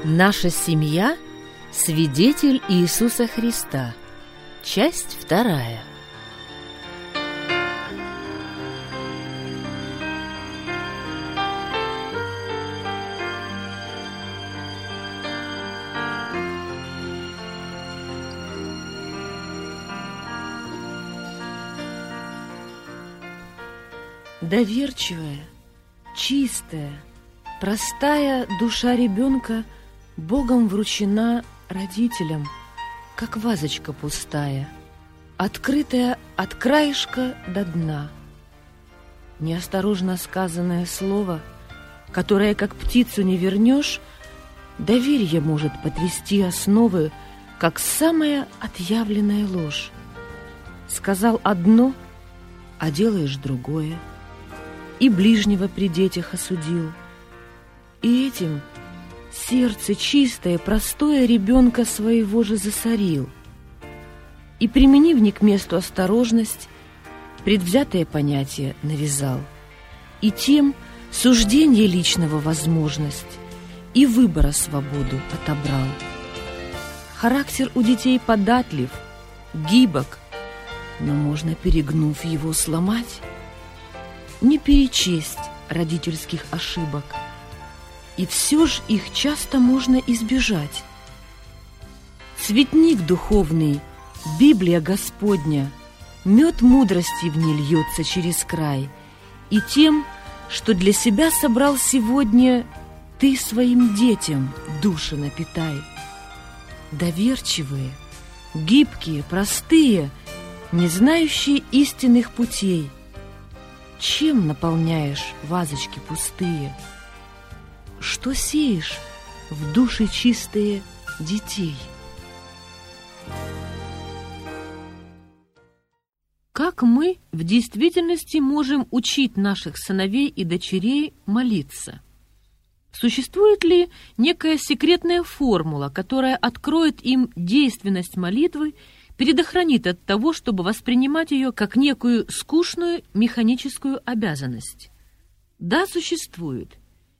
Наша семья – свидетель Иисуса Христа. Часть 2. Доверчивая, чистая, простая душа ребенка Богом вручена родителям, как вазочка пустая, открытая от краешка до дна. Неосторожно сказанное слово, которое, как птицу не вернешь, доверие может потрясти основы, как самая отъявленная ложь. Сказал одно, а делаешь другое, и ближнего при детях осудил. И этим сердце чистое, простое ребенка своего же засорил. И, применив не к месту осторожность, предвзятое понятие навязал. И тем суждение личного возможность и выбора свободу отобрал. Характер у детей податлив, гибок, но можно, перегнув его, сломать. Не перечесть родительских ошибок, и все ж их часто можно избежать. Цветник духовный, Библия Господня, мед мудрости в ней льется через край, и тем, что для себя собрал сегодня, ты своим детям души напитай. Доверчивые, гибкие, простые, не знающие истинных путей, чем наполняешь вазочки пустые? Что сеешь в души чистые детей? Как мы в действительности можем учить наших сыновей и дочерей молиться? Существует ли некая секретная формула, которая откроет им действенность молитвы, предохранит от того, чтобы воспринимать ее как некую скучную механическую обязанность? Да, существует.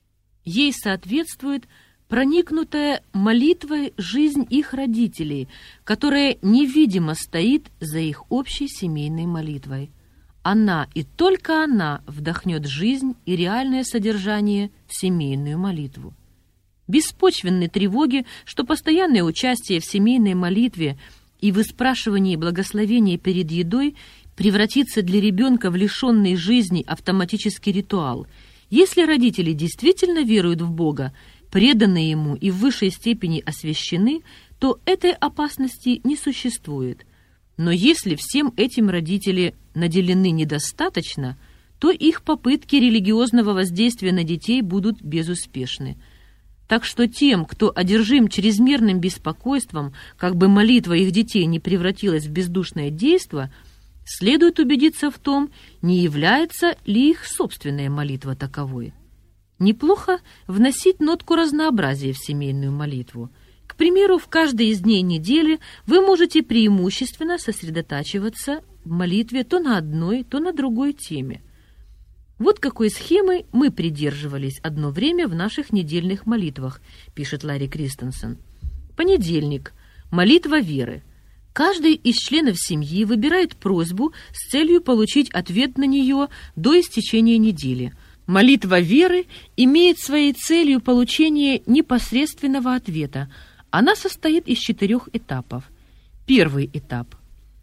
Ей соответствует проникнутая молитвой жизнь их родителей, которая невидимо стоит за их общей семейной молитвой. Она и только она вдохнет жизнь и реальное содержание в семейную молитву. Беспочвенной тревоги, что постоянное участие в семейной молитве и выспрашивание благословения перед едой превратится для ребенка в лишенный жизни автоматический ритуал. Если родители действительно веруют в Бога, преданы Ему и в высшей степени освящены, то этой опасности не существует. Но если всем этим родители наделены недостаточно, то их попытки религиозного воздействия на детей будут безуспешны. Так что тем, кто одержим чрезмерным беспокойством, как бы молитва их детей не превратилась в бездушное действо, следует убедиться в том, не является ли их собственная молитва таковой. Неплохо вносить нотку разнообразия в семейную молитву. К примеру, в каждой из дней недели вы можете преимущественно сосредотачиваться в молитве то на одной, то на другой теме. Вот какой схемы мы придерживались одно время в наших недельных молитвах, пишет Ларри Кристенсен. Понедельник. Молитва веры. Каждый из членов семьи выбирает просьбу с целью получить ответ на нее до истечения недели. Молитва веры имеет своей целью получение непосредственного ответа. Она состоит из 4 этапов. Первый этап.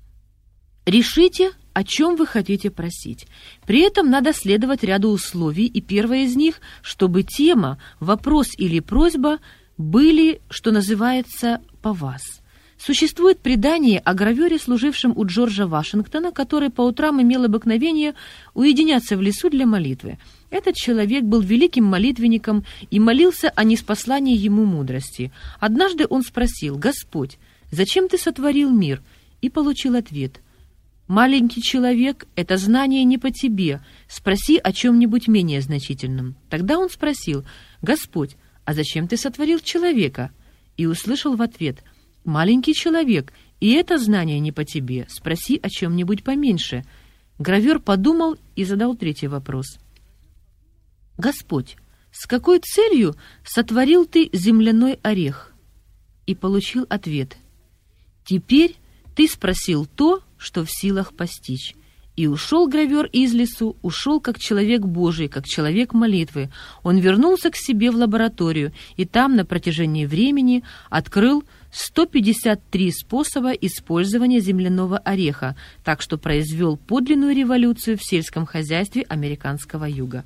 Решите, о чем вы хотите просить. При этом надо следовать ряду условий, и первое из них, чтобы тема, вопрос или просьба были, что называется, по вас. Существует предание о гравере, служившем у Джорджа Вашингтона, который по утрам имел обыкновение уединяться в лесу для молитвы. Этот человек был великим молитвенником и молился о ниспослании ему мудрости. Однажды он спросил: «Господь, зачем ты сотворил мир?» И получил ответ: «Маленький человек, это знание не по тебе. Спроси о чем-нибудь менее значительном». Тогда он спросил: «Господь, а зачем ты сотворил человека?» И услышал в ответ: «Маленький человек, и это знание не по тебе. Спроси о чем-нибудь поменьше». Гравер подумал и задал третий вопрос: «Господь, «С какой целью сотворил ты земляной орех?» И получил ответ: «Теперь ты спросил то, что в силах постичь». И ушел гравер из лесу, ушел как человек Божий, как человек молитвы. Он вернулся к себе в лабораторию, и там на протяжении времени открыл 153 способа использования земляного ореха, так что произвел подлинную революцию в сельском хозяйстве американского юга.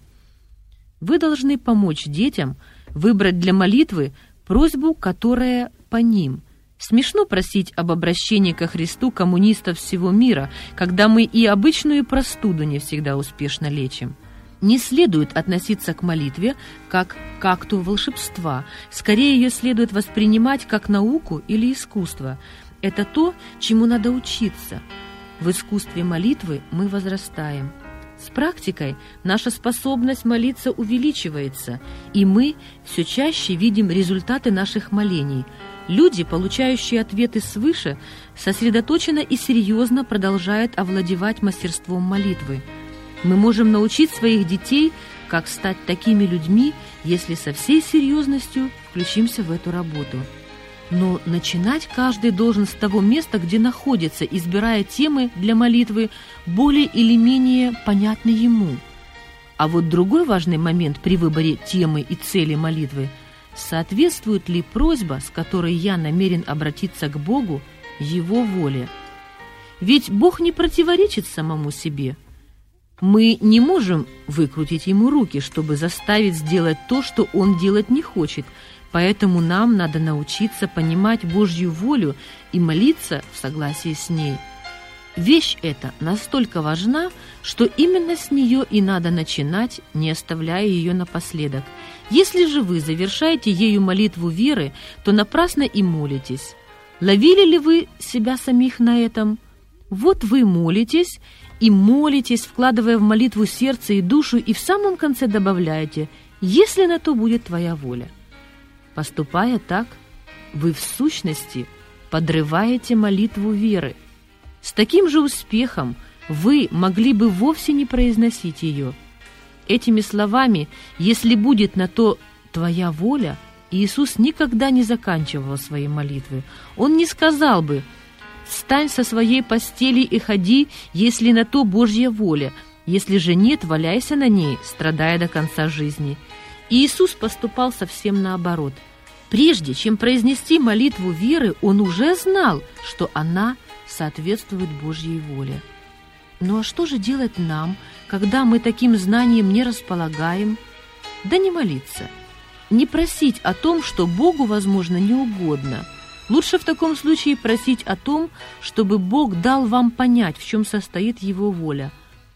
Вы должны помочь детям выбрать для молитвы просьбу, которая по ним. Смешно просить об обращении ко Христу коммунистов всего мира, когда мы и обычную простуду не всегда успешно лечим. Не следует относиться к молитве как к акту волшебства. Скорее, ее следует воспринимать как науку или искусство. Это то, чему надо учиться. В искусстве молитвы мы возрастаем. С практикой наша способность молиться увеличивается, и мы все чаще видим результаты наших молений. Люди, получающие ответы свыше, сосредоточенно и серьезно продолжают овладевать мастерством молитвы. Мы можем научить своих детей, как стать такими людьми, если со всей серьезностью включимся в эту работу. Но начинать каждый должен с того места, где находится, избирая темы для молитвы, более или менее понятные ему. А вот другой важный момент при выборе темы и цели молитвы – соответствует ли просьба, с которой я намерен обратиться к Богу, Его воле? Ведь Бог не противоречит самому себе. Мы не можем выкрутить Ему руки, чтобы заставить сделать то, что Он делать не хочет, поэтому нам надо научиться понимать Божью волю и молиться в согласии с ней. Вещь эта настолько важна, что именно с нее и надо начинать, не оставляя ее напоследок. Если же вы завершаете ею молитву веры, то напрасно и молитесь. Ловили ли вы себя самих на этом? Вот вы молитесь, вкладывая в молитву сердце и душу, и в самом конце добавляете: «если на то будет твоя воля». Поступая так, вы в сущности подрываете молитву веры. С таким же успехом вы могли бы вовсе не произносить ее. Этими словами «если будет на то твоя воля» Иисус никогда не заканчивал свои молитвы. Он не сказал бы: «Встань со своей постели и ходи, если на то Божья воля, если же нет, валяйся на ней, страдая до конца жизни». Иисус поступал совсем наоборот. Прежде чем произнести молитву веры, Он уже знал, что она соответствует Божьей воле. Ну а что же делать нам, когда мы таким знанием не располагаем? Да не молиться, не просить о том, что Богу, возможно, не угодно. Лучше в таком случае просить о том, чтобы Бог дал вам понять, в чем состоит Его воля.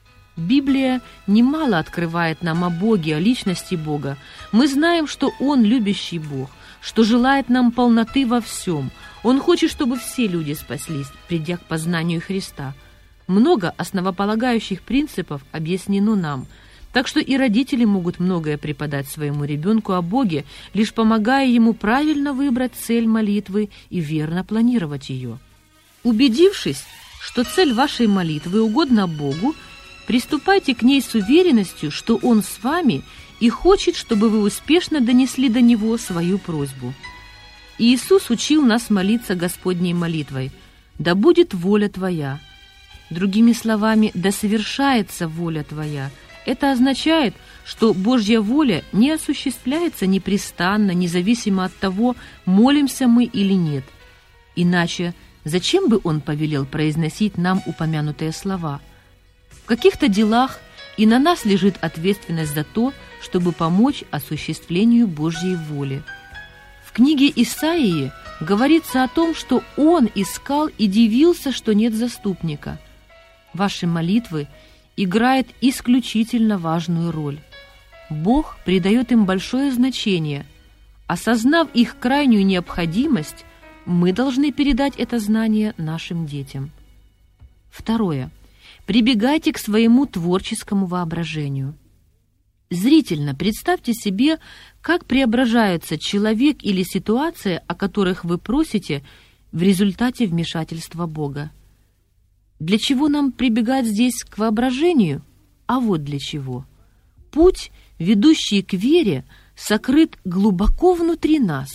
Библия немало открывает нам о Боге, о личности Бога. Мы знаем, что Он любящий Бог, что желает нам полноты во всем. Он хочет, чтобы все люди спаслись, придя к познанию Христа. Много основополагающих принципов объяснено нам, так что и родители могут многое преподать своему ребенку о Боге, лишь помогая ему правильно выбрать цель молитвы и верно планировать ее. Убедившись, что цель вашей молитвы угодна Богу, приступайте к ней с уверенностью, что Он с вами и хочет, чтобы вы успешно донесли до Него свою просьбу. Иисус учил нас молиться Господней молитвой: «Да будет воля Твоя». Другими словами, «Да совершается воля Твоя». Это означает, что Божья воля не осуществляется непрестанно, независимо от того, молимся мы или нет. Иначе зачем бы Он повелел произносить нам упомянутые слова? В каких-то делах и на нас лежит ответственность за то, чтобы помочь осуществлению Божьей воли. В книге Исаии говорится о том, что он искал и дивился, что нет заступника. Ваши молитвы играют исключительно важную роль. Бог придает им большое значение. Осознав их крайнюю необходимость, мы должны передать это знание нашим детям. Второе. Прибегайте к своему творческому воображению. Зрительно представьте себе, как преображается человек или ситуация, о которых вы просите, в результате вмешательства Бога. Для чего нам прибегать здесь к воображению? А вот для чего. путь, ведущий к вере, сокрыт глубоко внутри нас.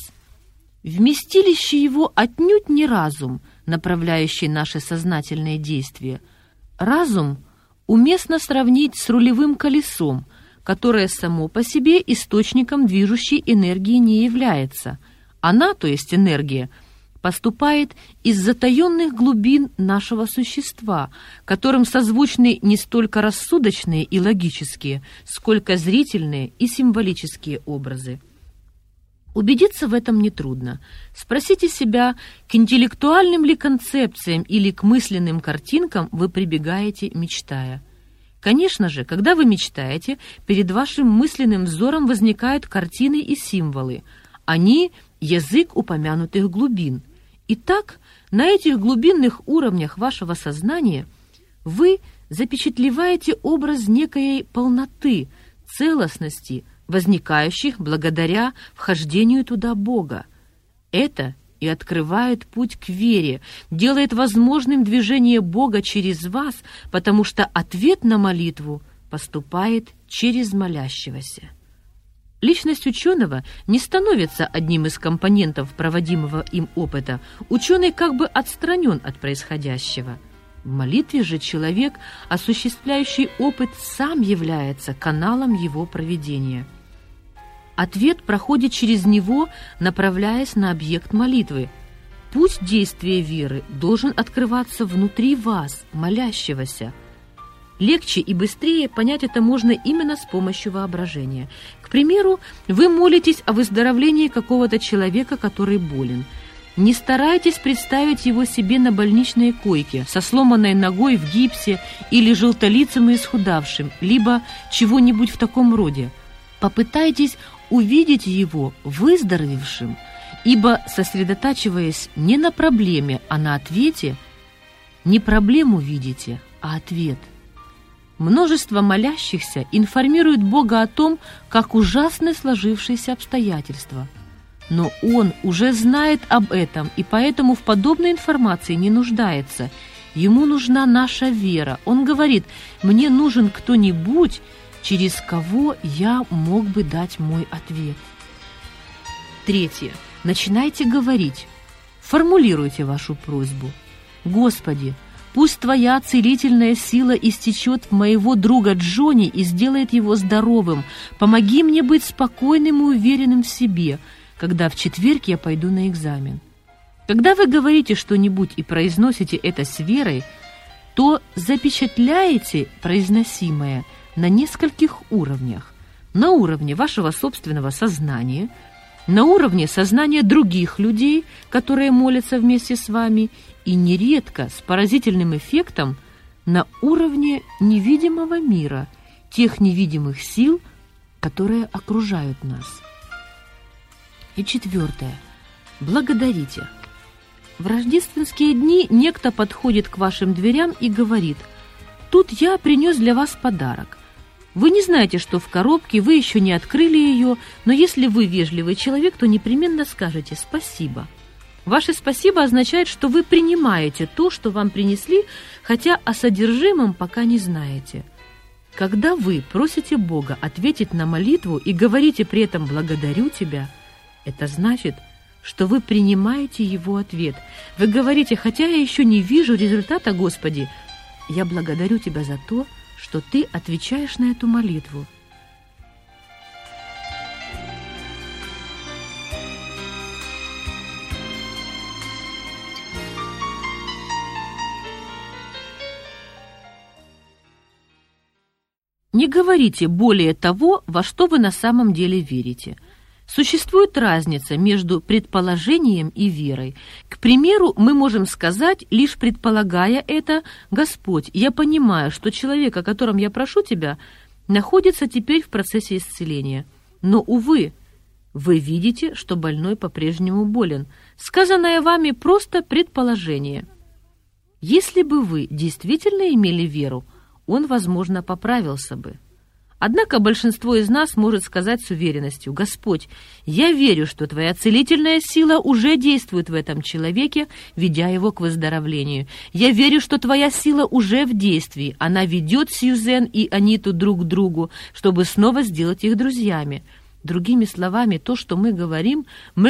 Вместилище его отнюдь не разум, направляющий наши сознательные действия. Разум уместно сравнить с рулевым колесом, которое само по себе источником движущей энергии не является. Она, то есть энергия, поступает из затаенных глубин нашего существа, которым созвучны не столько рассудочные и логические, сколько зрительные и символические образы. Убедиться в этом нетрудно. Спросите себя, к интеллектуальным ли концепциям или к мысленным картинкам вы прибегаете, мечтая. Конечно же, когда вы мечтаете, перед вашим мысленным взором возникают картины и символы. Они – язык упомянутых глубин. Итак, на этих глубинных уровнях вашего сознания вы запечатлеваете образ некой полноты, целостности, возникающих благодаря вхождению туда Бога. Это и открывает путь к вере, делает возможным движение Бога через вас, потому что ответ на молитву поступает через молящегося. Личность ученого не становится одним из компонентов проводимого им опыта. Ученый как бы отстранен от происходящего. В молитве же человек, осуществляющий опыт, сам является каналом его проведения. Ответ проходит через него, направляясь на объект молитвы. Путь действия веры должен открываться внутри вас, молящегося. Легче и быстрее понять это можно именно с помощью воображения. К примеру, вы молитесь о выздоровлении какого-то человека, который болен. Не старайтесь представить его себе на больничной койке, со сломанной ногой в гипсе или желтолицым и исхудавшим, либо чего-нибудь в таком роде. Попытайтесь увидеть его выздоровевшим, ибо, сосредотачиваясь не на проблеме, а на ответе, не проблему видите, а ответ. Множество молящихся информируют Бога о том, как ужасны сложившиеся обстоятельства. Но Он уже знает об этом, и поэтому в подобной информации не нуждается. Ему нужна наша вера. Он говорит: «Мне нужен кто-нибудь, через кого я мог бы дать мой ответ». Третье. Начинайте говорить. Формулируйте вашу просьбу. «Господи, пусть Твоя целительная сила истечет в моего друга Джонни и сделает его здоровым. Помоги мне быть спокойным и уверенным в себе, когда в четверг я пойду на экзамен». Когда вы говорите что-нибудь и произносите это с верой, то запечатляете произносимое на нескольких уровнях. На уровне вашего собственного сознания, на уровне сознания других людей, которые молятся вместе с вами, и нередко с поразительным эффектом на уровне невидимого мира, тех невидимых сил, которые окружают нас. И четвертое. Благодарите. В рождественские дни некто подходит к вашим дверям и говорит: «Тут я принес для вас подарок. Вы не знаете, что в коробке, вы еще не открыли ее, но если вы вежливый человек, то непременно скажете «спасибо». Ваше «спасибо» означает, что вы принимаете то, что вам принесли, хотя о содержимом пока не знаете. Когда вы просите Бога ответить на молитву и говорите при этом «благодарю Тебя», это значит, что вы принимаете Его ответ. Вы говорите: «Хотя я еще не вижу результата, Господи, я благодарю Тебя за то, что Ты отвечаешь на эту молитву». Не говорите более того, во что вы на самом деле верите. Существует разница между предположением и верой. К примеру, мы можем сказать, лишь предполагая это: «Господь, я понимаю, что человек, о котором я прошу Тебя, находится теперь в процессе исцеления. Но, увы, вы видите, что больной по-прежнему болен». Сказанное вами просто предположение. Если бы вы действительно имели веру, он, возможно, поправился бы. Однако большинство из нас может сказать с уверенностью: «Господь, я верю, что Твоя целительная сила уже действует в этом человеке, ведя его к выздоровлению. Я верю, что Твоя сила уже в действии. Она ведет Сьюзен и Аниту друг к другу, чтобы снова сделать их друзьями». Другими словами, то, что мы говорим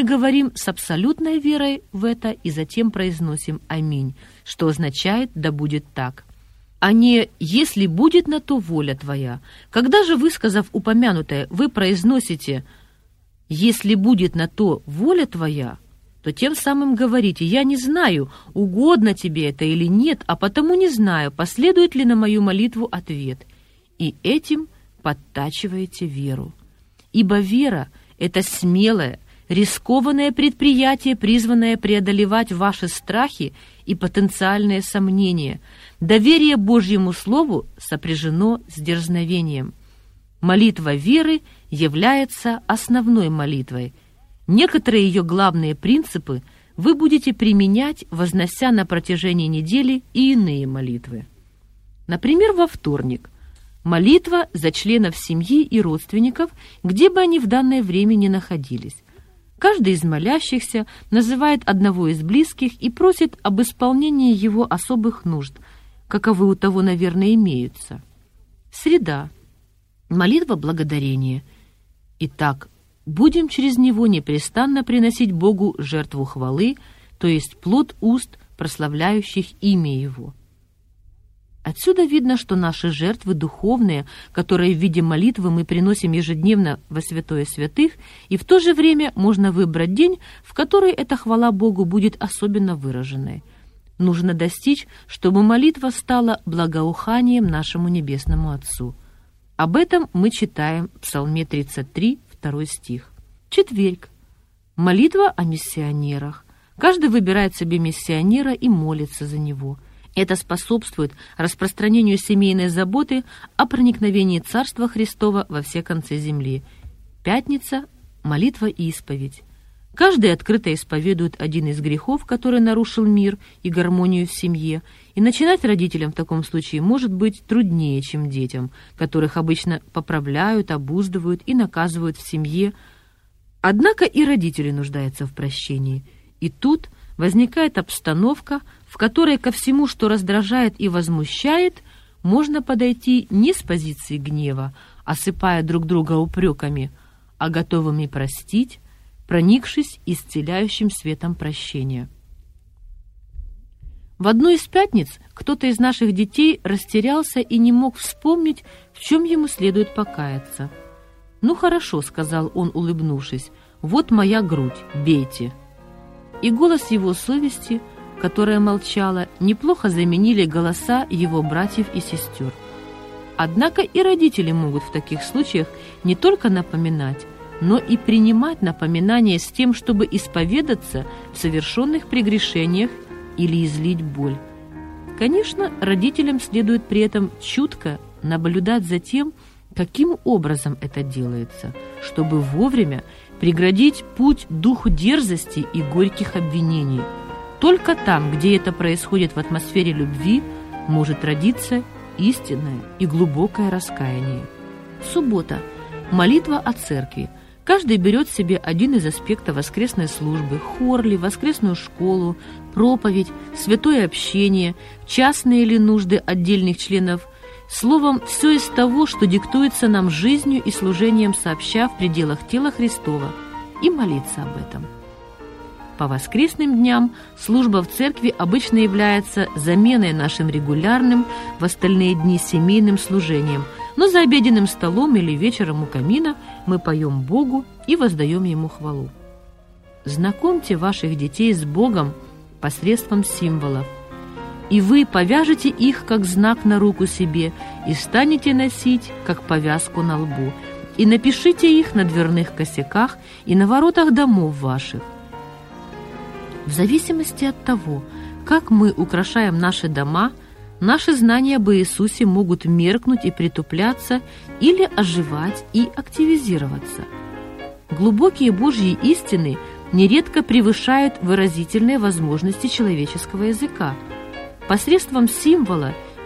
с абсолютной верой в это и затем произносим «Аминь», что означает «да будет так», а не «если будет на то воля Твоя». Когда же, высказав упомянутое, вы произносите «если будет на то воля Твоя», то тем самым говорите: «Я не знаю, угодно Тебе это или нет, а потому не знаю, последует ли на мою молитву ответ». И этим подтачиваете веру. Ибо вера – это смелое, рискованное предприятие, призванное преодолевать ваши страхи и потенциальные сомнения. Доверие Божьему Слову сопряжено с дерзновением. Молитва веры является основной молитвой. Некоторые ее главные принципы вы будете применять, вознося на протяжении недели и иные молитвы. Например, во вторник – молитва за членов семьи и родственников, где бы они в данное время ни находились. Каждый из молящихся называет одного из близких и просит об исполнении его особых нужд, каковы у того, наверное, имеются. Среда. Молитва благодарения. Итак, будем через него непрестанно приносить Богу жертву хвалы, то есть плод уст, прославляющих имя Его. Отсюда видно, что наши жертвы духовные, которые в виде молитвы мы приносим ежедневно во святое святых, и в то же время можно выбрать день, в который эта хвала Богу будет особенно выраженной. Нужно достичь, чтобы молитва стала благоуханием нашему Небесному Отцу. Об этом мы читаем в Псалме 33, 2 стих. Четверг. Молитва о миссионерах. Каждый выбирает себе миссионера и молится за него. Это способствует распространению семейной заботы о проникновении Царства Христова во все концы земли. Пятница – молитва и исповедь. Каждый открыто исповедует один из грехов, который нарушил мир и гармонию в семье, и начинать родителям в таком случае может быть труднее, чем детям, которых обычно поправляют, обуздывают и наказывают в семье. Однако и родители нуждаются в прощении. И тут возникает обстановка, в которой ко всему, что раздражает и возмущает, можно подойти не с позиции гнева, осыпая друг друга упреками, а готовыми простить, проникшись исцеляющим светом прощения. В одну из пятниц кто-то из наших детей растерялся и не мог вспомнить, в чем ему следует покаяться. «Ну хорошо», — сказал он, улыбнувшись, — «вот моя грудь, бейте». И голос его совести, которая молчала, неплохо заменили голоса его братьев и сестер. Однако и родители могут в таких случаях не только напоминать, но и принимать напоминания с тем, чтобы исповедаться в совершенных прегрешениях или излить боль. Конечно, родителям следует при этом чутко наблюдать за тем, каким образом это делается, чтобы вовремя преградить путь духу дерзости и горьких обвинений. Только там, где это происходит в атмосфере любви, может родиться истинное и глубокое раскаяние. Суббота. Молитва о церкви. Каждый берет себе один из аспектов воскресной службы: хор ли, воскресную школу, проповедь, святое общение, частные ли нужды отдельных членов. Словом, все из того, что диктуется нам жизнью и служением сообща в пределах тела Христова, и молиться об этом. По воскресным дням служба в церкви обычно является заменой нашим регулярным в остальные дни семейным служением, но за обеденным столом или вечером у камина мы поем Богу и воздаем Ему хвалу. Знакомьте ваших детей с Богом посредством символов, и вы повяжете их как знак на руку себе и станете носить как повязку на лбу, и напишите их на дверных косяках и на воротах домов ваших. В зависимости от того, как мы украшаем наши дома, наши знания об Иисусе могут меркнуть и притупляться или оживать и активизироваться. Глубокие Божьи истины нередко превышают выразительные возможности человеческого языка. Посредством символа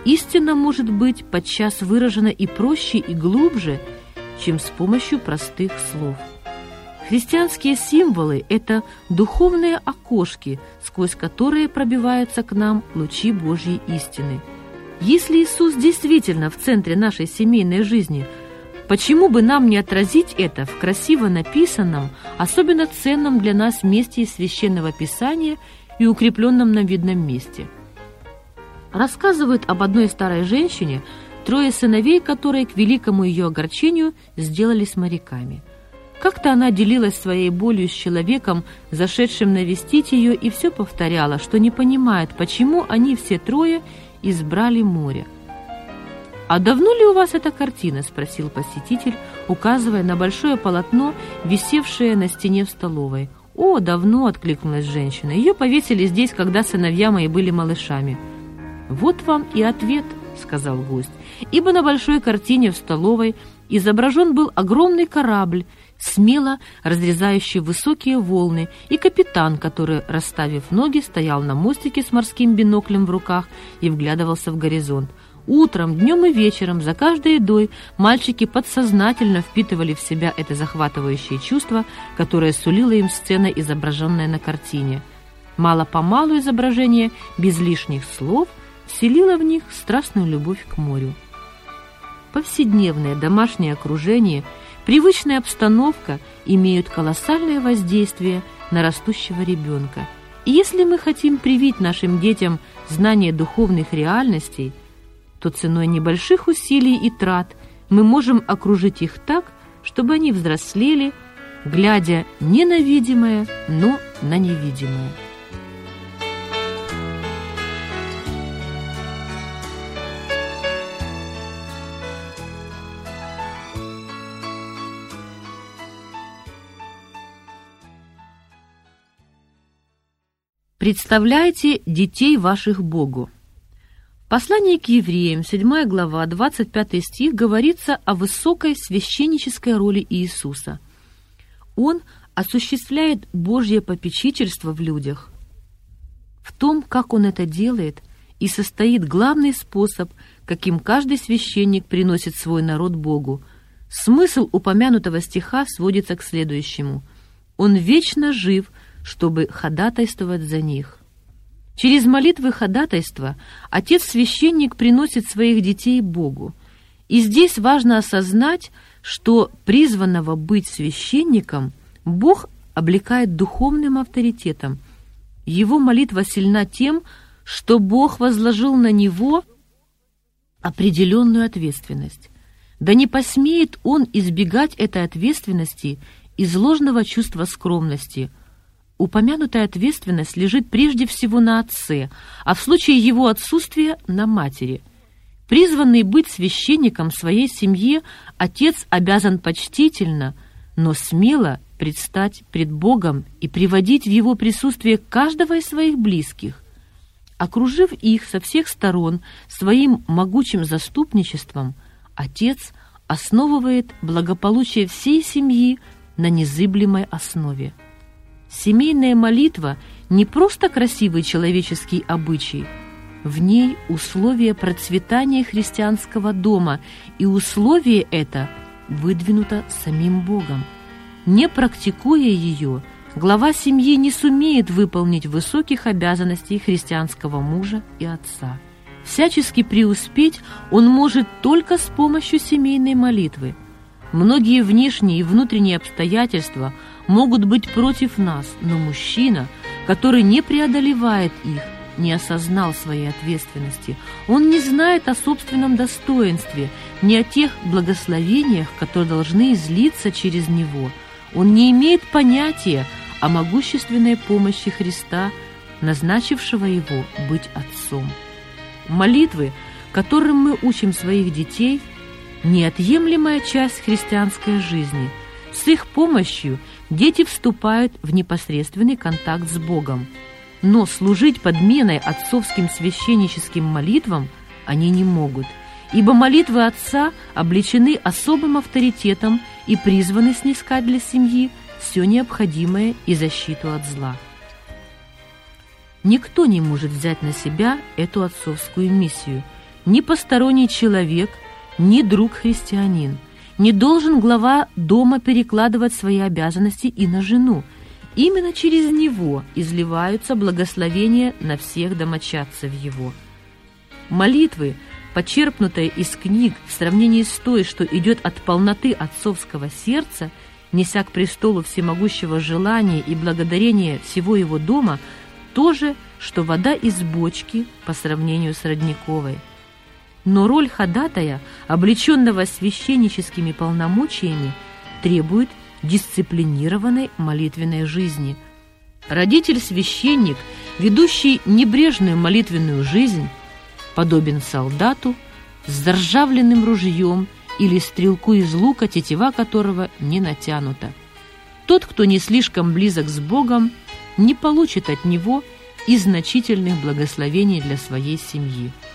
истина может быть подчас выражена и проще, и глубже, чем с помощью простых слов. Христианские символы – это духовные окошки, сквозь которые пробиваются к нам лучи Божьей истины. Если Иисус действительно в центре нашей семейной жизни, почему бы нам не отразить это в красиво написанном, особенно ценном для нас месте из Священного Писания и укрепленном на видном месте? Рассказывают об одной старой женщине, 3 сыновей которой, к великому ее огорчению, сделались моряками. Как-то она делилась своей болью с человеком, зашедшим навестить ее, и все повторяла, что не понимает, почему они все 3 избрали море. «А давно ли у вас эта картина?» – спросил посетитель, указывая на большое полотно, висевшее на стене в столовой. «О, давно!» – откликнулась женщина. «Ее повесили здесь, когда сыновья мои были малышами». «Вот вам и ответ», – сказал гость, «ибо на большой картине в столовой изображен был огромный корабль, смело разрезающий высокие волны, и капитан, который, расставив ноги, стоял на мостике с морским биноклем в руках и вглядывался в горизонт. Утром, днем и вечером, за каждой едой мальчики подсознательно впитывали в себя это захватывающее чувство, которое сулило им сцена, изображенная на картине. Мало-помалу изображение, без лишних слов, вселило в них страстную любовь к морю. Повседневное домашнее окружение, привычная обстановка имеют колоссальное воздействие на растущего ребенка. И если мы хотим привить нашим детям знание духовных реальностей, то ценой небольших усилий и трат мы можем окружить их так, чтобы они взрослели, глядя не на видимое, но на невидимое. Представляйте детей ваших Богу. В послании к евреям, 7 глава, 25 стих, говорится о высокой священнической роли Иисуса. Он осуществляет Божье попечительство в людях. В том, как Он это делает, и состоит главный способ, каким каждый священник приносит свой народ Богу. Смысл упомянутого стиха сводится к следующему: «Он вечно жив, чтобы ходатайствовать за них». Через молитвы ходатайства отец-священник приносит своих детей Богу. И здесь важно осознать, что призванного быть священником Бог облекает духовным авторитетом. Его молитва сильна тем, что Бог возложил на него определенную ответственность. Да не посмеет он избегать этой ответственности из ложного чувства скромности. Упомянутая ответственность лежит прежде всего на отце, а в случае его отсутствия – на матери. Призванный быть священником своей семье, отец обязан почтительно, но смело предстать пред Богом и приводить в его присутствие каждого из своих близких. Окружив их со всех сторон своим могучим заступничеством, отец основывает благополучие всей семьи на незыблемой основе. Семейная молитва не просто красивый человеческий обычай. В ней условие процветания христианского дома, и условие это выдвинуто самим Богом. Не практикуя ее, глава семьи не сумеет выполнить высоких обязанностей христианского мужа и отца. Всячески преуспеть он может только с помощью семейной молитвы. Многие внешние и внутренние обстоятельства могут быть против нас, но мужчина, который не преодолевает их, не осознал своей ответственности. Он не знает о собственном достоинстве, ни о тех благословениях, которые должны излиться через него. Он не имеет понятия о могущественной помощи Христа, назначившего его быть отцом. Молитвы, которым мы учим своих детей, неотъемлемая часть христианской жизни. С их помощью дети вступают в непосредственный контакт с Богом. Но служить подменой отцовским священническим молитвам они не могут, ибо молитвы отца облечены особым авторитетом и призваны снискать для семьи все необходимое и защиту от зла. Никто не может взять на себя эту отцовскую миссию. ни посторонний человек, ни друг-христианин. Не должен глава дома перекладывать свои обязанности и на жену. Именно через него изливаются благословения на всех домочадцев его. Молитвы, почерпнутые из книг в сравнении с той, что идет от полноты отцовского сердца, неся к престолу всемогущего желания и благодарения всего его дома, то же, что вода из бочки по сравнению с родниковой. Но роль ходатая, облеченного священническими полномочиями, требует дисциплинированной молитвенной жизни. Родитель-священник, ведущий небрежную молитвенную жизнь, подобен солдату с заржавленным ружьем или стрелку из лука, тетива которого не натянута. Тот, кто не слишком близок с Богом, не получит от него и значительных благословений для своей семьи.